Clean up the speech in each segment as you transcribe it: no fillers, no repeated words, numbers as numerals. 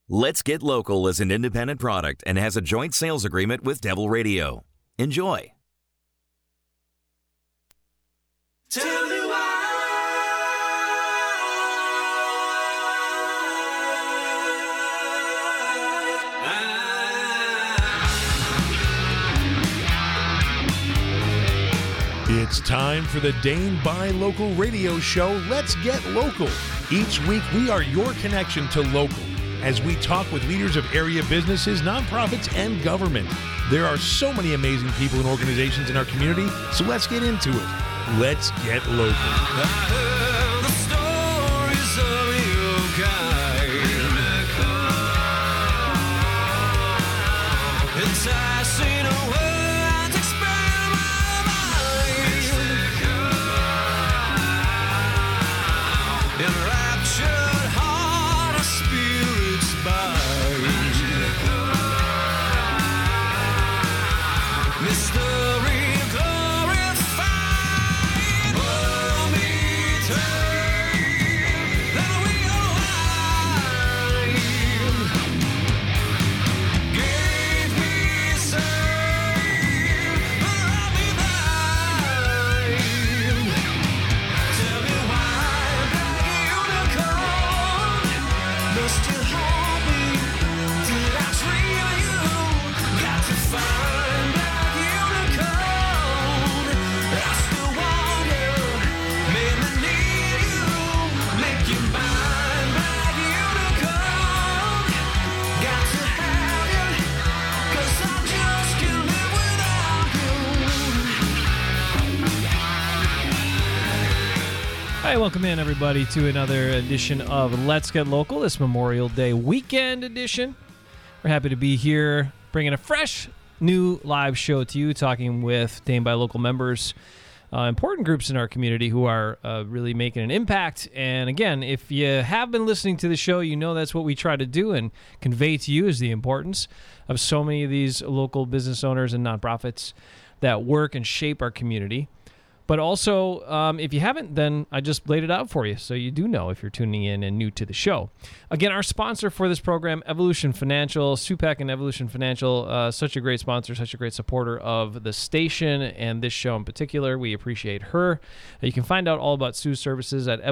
Let's Get Local is an independent product and has a joint sales agreement with Devil Radio. Enjoy. Tell me why. It's time for the Dane Buy Local radio show, Let's Get Local. Each week, we are your connection to local as we talk with leaders of area businesses, nonprofits, and government. There are so many amazing people and organizations in our community, so let's get into it. Let's get local. I heard the stories of your kind. Enticing words expand my mind. Enraptured heart, a spirit's bind. Mystery glorified. Hold me tight, then we align. Gave me sight, but I'll be thine. Tell me why that unicorn must still hold me. Did I dream of you? Got to find that unicorn. I still wonder, made me need you. Make you mine, that unicorn. Got to have you, 'cause I just can't live without you. Hi, welcome in, everybody, to another edition of Let's Get Local, this Memorial Day weekend edition. We're happy to be here, bringing a fresh, new live show to you, talking with Dane Buy Local members, important groups in our community who are really making an impact. And again, if you have been listening to the show, you know that's what we try to do and convey to you is the importance of so many of these local business owners and nonprofits that work and shape our community. But also, if you haven't, then I just laid it out for you, so you do know if you're tuning in and new to the show. Again, our sponsor for this program, Evolution Financial, Supak and Evolution Financial, such a great sponsor, such a great supporter of the station and this show in particular. We appreciate her. You can find out all about Sue's services at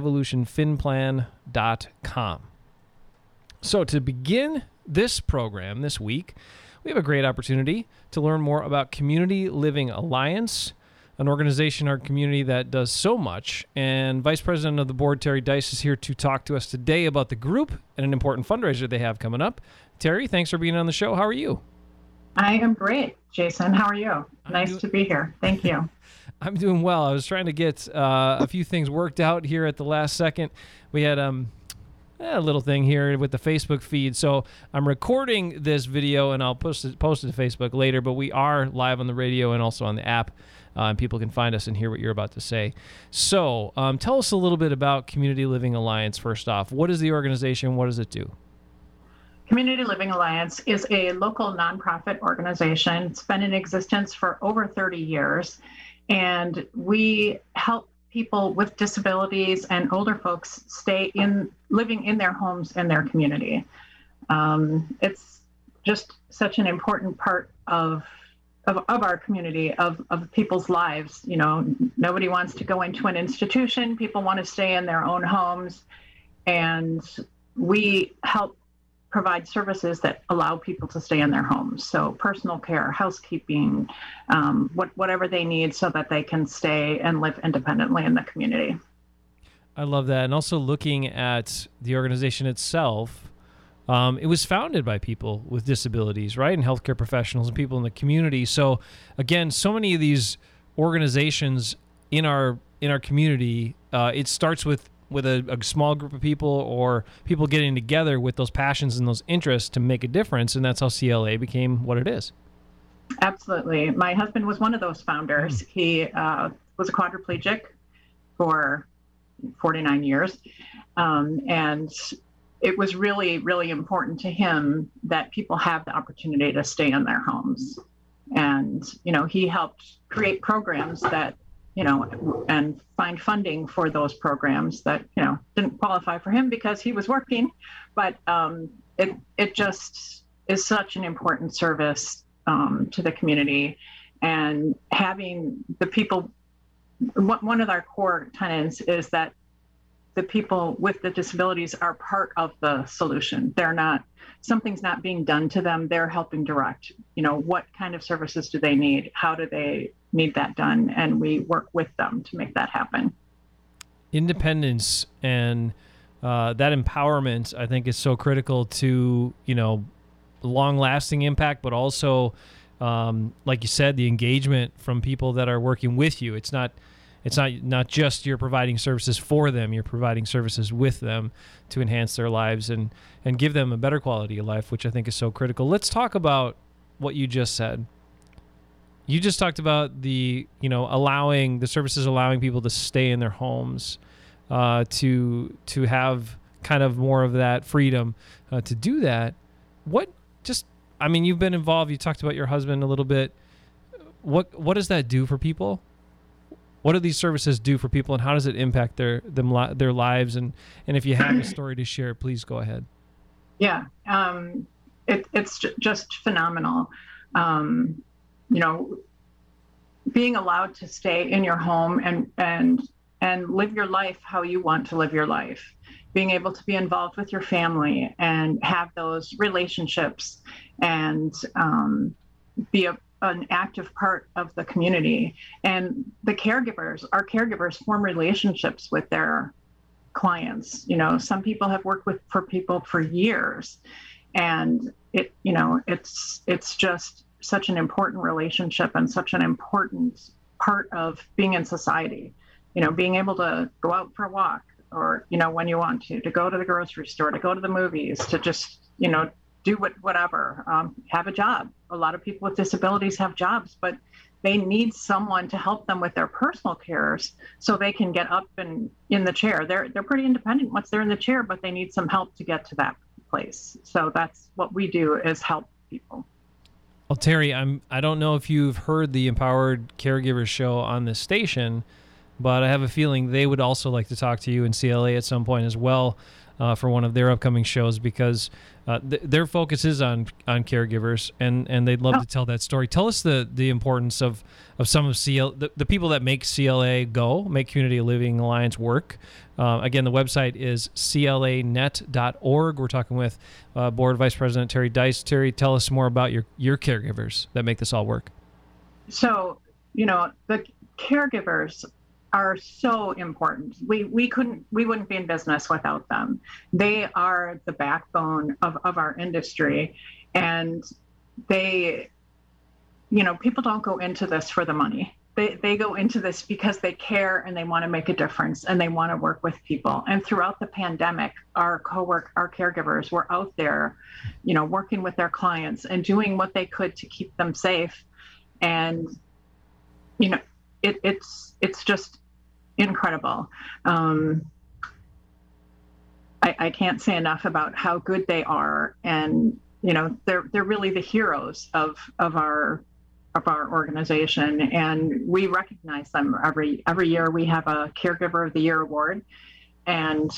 evolutionfinplan.com. So to begin this program this week, we have a great opportunity to learn more about Community Living Alliance, an organization in our community that does so much. And Vice President of the Board, Terry Dice, is here to talk to us today about the group and an important fundraiser they have coming up. Terry, thanks for being on the show. How are you? I am great, Jason. How are you? Nice to be here. Thank you. I'm doing well. I was trying to get a few things worked out here at the last second. We had a little thing here with the Facebook feed. So I'm recording this video and I'll post it to Facebook later, but we are live on the radio and also on the app. And people can find us and hear what you're about to say. So tell us a little bit about Community Living Alliance first off. What is the organization? What does it do? Community Living Alliance is a local nonprofit organization. It's been in existence for over 30 years. And we help people with disabilities and older folks living in their homes in their community. It's just such an important part of our community, of people's lives. You know, nobody wants to go into an institution. People want to stay in their own homes. And we help provide services that allow people to stay in their homes. So personal care, housekeeping, whatever they need so that they can stay and live independently in the community. I love that. And also looking at the organization itself, it was founded by people with disabilities, right? And healthcare professionals and people in the community. So again, so many of these organizations in our community, it starts with a small group of people or people getting together with those passions and those interests to make a difference. And that's how CLA became what it is. Absolutely. My husband was one of those founders. He was a quadriplegic for 49 years. And it was really, really important to him that people have the opportunity to stay in their homes. And, you know, he helped create programs that, you know, and find funding for those programs that, you know, didn't qualify for him because he was working. But it just is such an important service to the community, and having the people. One of our core tenets is that the people with the disabilities are part of the solution. They're not, something's not being done to them. They're helping direct, what kind of services do they need? How do they need that done? And we work with them to make that happen. Independence and that empowerment, I think, is so critical to, long-lasting impact, but also, like you said, the engagement from people that are working with you. It's not just you're providing services for them, you're providing services with them to enhance their lives and give them a better quality of life, which I think is so critical. Let's talk about what you just said. You just talked about the, allowing the services, allowing people to stay in their homes, to have kind of more of that freedom to do that. You've been involved. You talked about your husband a little bit. What does that do for people? What do these services do for people, and how does it impact their lives? And if you have a story to share, please go ahead. Yeah, it's just phenomenal. Being allowed to stay in your home and live your life how you want to live your life, being able to be involved with your family and have those relationships and be an active part of the community. And our caregivers form relationships with their clients. Some people have worked for people for years, and it's just such an important relationship and such an important part of being in society. Being able to go out for a walk, or when you want to go to the grocery store, to go to the movies, to just do whatever, have a job. A lot of people with disabilities have jobs, but they need someone to help them with their personal cares so they can get up and in the chair. They're pretty independent once they're in the chair, but they need some help to get to that place. So that's what we do, is help people. Well, Terry, I don't know if you've heard the Empowered Caregivers show on this station, but I have a feeling they would also like to talk to you in CLA at some point as well, for one of their upcoming shows, because their focus is on caregivers, and they'd love to tell that story. Tell us the importance of some of the people that make CLA go, make Community Living Alliance work. Again, the website is clanet.org. We're talking with Board Vice President Terry Dice. Terry, tell us more about your caregivers that make this all work. So, the caregivers are so important. We wouldn't be in business without them. They are the backbone of our industry. And they, people don't go into this for the money. They go into this because they care and they want to make a difference and they want to work with people. And throughout the pandemic, our caregivers were out there, working with their clients and doing what they could to keep them safe. And, it's just incredible. I can't say enough about how good they are, and they're really the heroes of our organization, and we recognize them every year. We have a Caregiver of the Year award, and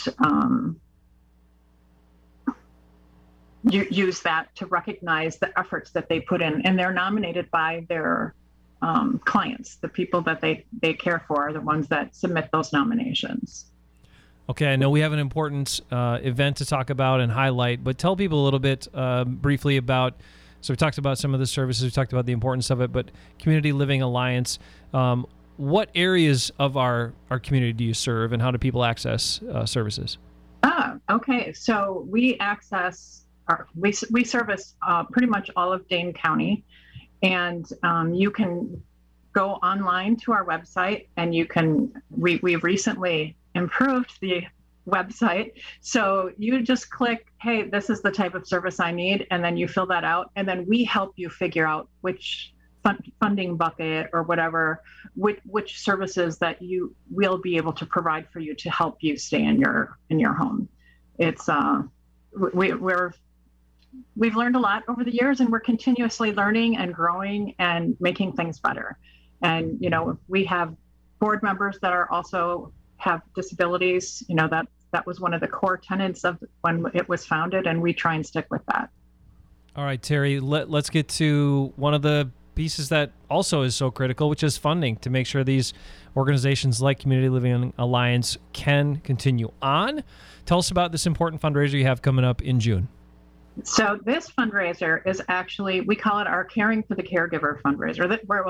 you use that to recognize the efforts that they put in, and they're nominated by their clients. The people that they care for are the ones that submit those nominations. Okay, I know we have an important event to talk about and highlight, but tell people a little bit briefly about, so we talked about some of the services, we talked about the importance of it, but Community Living Alliance, what areas of our community do you serve, and how do people access services? Okay, so we service pretty much all of Dane County. And you can go online to our website, and we've recently improved the website. So you just click, hey, this is the type of service I need. And then you fill that out. And then we help you figure out which funding bucket or whatever, which services that you will be able to provide for you to help you stay in your home. It's, we've learned a lot over the years, and we're continuously learning and growing and making things better. And, we have board members that are also have disabilities, that was one of the core tenets of when it was founded, and we try and stick with that. All right, Terry, let's get to one of the pieces that also is so critical, which is funding, to make sure these organizations like Community Living Alliance can continue on. Tell us about this important fundraiser you have coming up in June. So this fundraiser is actually, we call it our Caring for the Caregiver fundraiser.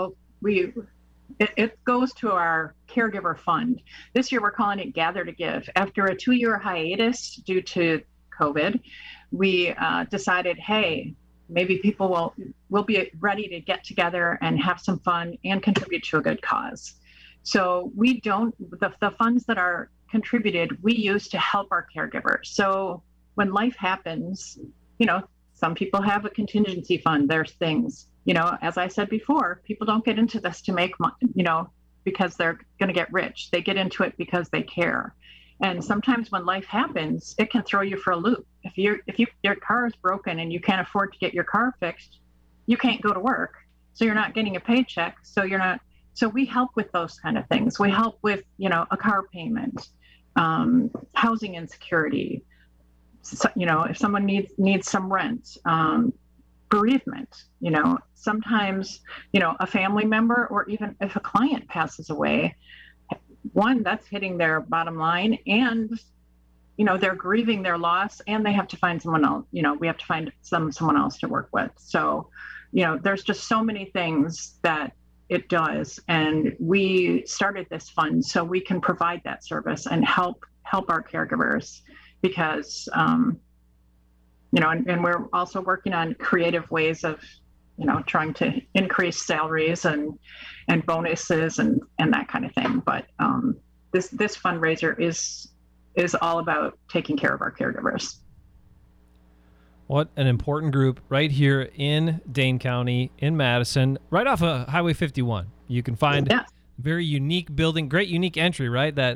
It goes to our caregiver fund. This year we're calling it Gather to Give. After a 2-year hiatus due to COVID, we decided, hey, maybe people will be ready to get together and have some fun and contribute to a good cause. So the funds that are contributed, we use to help our caregivers. So when life happens, some people have a contingency fund. There's things, as I said before, people don't get into this to make money, because they're going to get rich. They get into it because they care. And sometimes when life happens, it can throw you for a loop. If your car is broken and you can't afford to get your car fixed, you can't go to work. So you're not getting a paycheck. So we help with those kind of things. We help with, a car payment, housing insecurity. So, if someone needs some rent, bereavement, sometimes, a family member, or even if a client passes away, one, that's hitting their bottom line, and, they're grieving their loss, and they have to find someone else, we have to find someone else to work with. So, there's just so many things that it does. And we started this fund so we can provide that service and help our caregivers, because, and we're also working on creative ways of, trying to increase salaries and bonuses and that kind of thing. But this fundraiser is all about taking care of our caregivers. What an important group right here in Dane County, in Madison, right off of Highway 51. You can find a very unique building, great unique entry, right? That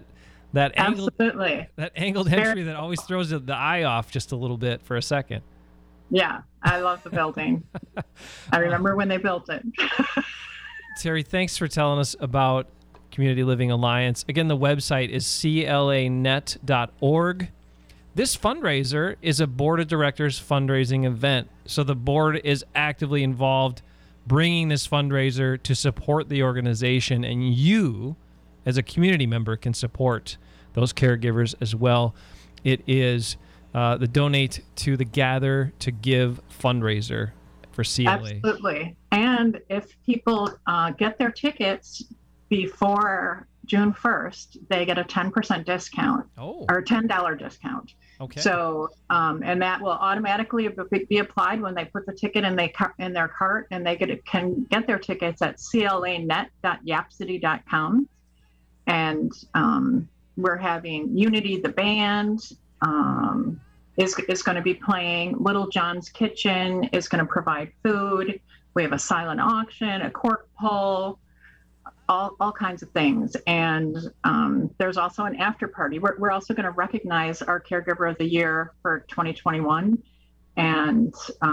angled entry that always throws the eye off just a little bit for a second. Yeah, I love the building. I remember when they built it. Terry, thanks for telling us about Community Living Alliance. Again, the website is clanet.org. This fundraiser is a board of directors fundraising event. So the board is actively involved bringing this fundraiser to support the organization, and you, as a community member, can support those caregivers as well. It is the Donate to the Gather to Give fundraiser for CLA. Absolutely. And if people get their tickets before June 1st, they get a 10% discount or a $10 discount. Okay. So, and that will automatically be applied when they put the ticket in their cart, and they can get their tickets at clanet.yapcity.com. And we're having Unity, the band, is going to be playing. Little John's Kitchen is going to provide food. We have a silent auction, a cork pull, all kinds of things. And there's also an after party. We're also going to recognize our Caregiver of the Year for 2021. And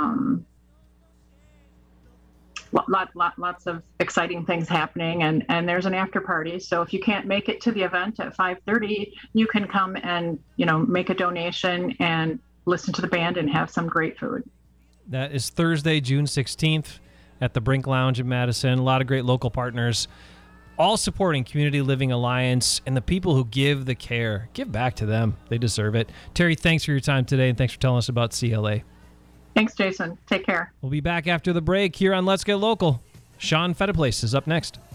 lots of exciting things happening. And there's an after party. So if you can't make it to the event at 5:30, you can come and, make a donation and listen to the band and have some great food. That is Thursday, June 16th at the Brink Lounge in Madison. A lot of great local partners, all supporting Community Living Alliance, and the people who give the care. Give back to them. They deserve it. Terry, thanks for your time today, and thanks for telling us about CLA. Thanks, Jason. Take care. We'll be back after the break here on Let's Get Local. Sean Fettiplace is up next.